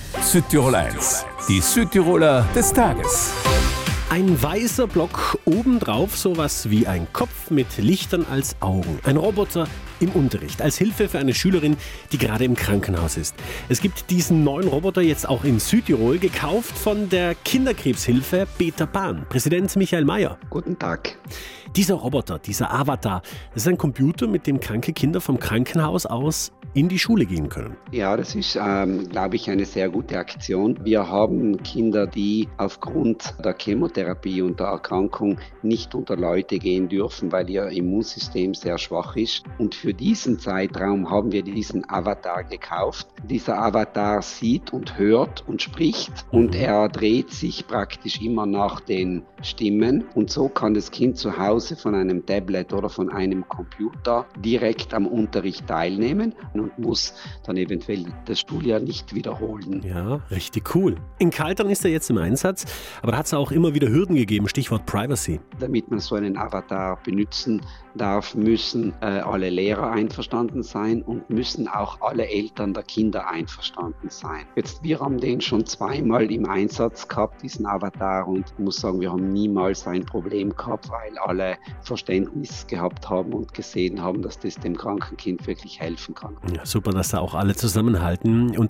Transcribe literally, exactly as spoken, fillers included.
Südtirol eins, die Südtiroler des Tages. Ein weißer Block, obendrauf sowas wie ein Kopf mit Lichtern als Augen. Ein Roboter im Unterricht, als Hilfe für eine Schülerin, die gerade im Krankenhaus ist. Es gibt diesen neuen Roboter jetzt auch in Südtirol, gekauft von der Kinderkrebshilfe Peter Pan. Präsident Michael Mayer. Guten Tag. Dieser Roboter, dieser Avatar, das ist ein Computer, mit dem kranke Kinder vom Krankenhaus aus in die Schule gehen können. Ja, das ist, ähm, glaube ich, eine sehr gute Aktion. Wir haben Kinder, die aufgrund der Chemotherapie und der Erkrankung nicht unter Leute gehen dürfen, weil ihr Immunsystem sehr schwach ist. Und für diesen Zeitraum haben wir diesen Avatar gekauft. Dieser Avatar sieht und hört und spricht und er dreht sich praktisch immer nach den Stimmen. Und so kann das Kind zu Hause von einem Tablet oder von einem Computer direkt am Unterricht teilnehmen und muss dann eventuell das Schuljahr nicht wiederholen. Ja, richtig cool. In Kaltern ist er jetzt im Einsatz, aber da hat es auch immer wieder Hürden gegeben, Stichwort Privacy. Damit man so einen Avatar benutzen darf, müssen äh, alle Lehrer einverstanden sein und müssen auch alle Eltern der Kinder einverstanden sein. Jetzt, wir haben den schon zweimal im Einsatz gehabt, diesen Avatar, und ich muss sagen, wir haben niemals ein Problem gehabt, weil alle Verständnis gehabt haben und gesehen haben, dass das dem kranken Kind wirklich helfen kann. Ja, super, dass da auch alle zusammenhalten. Und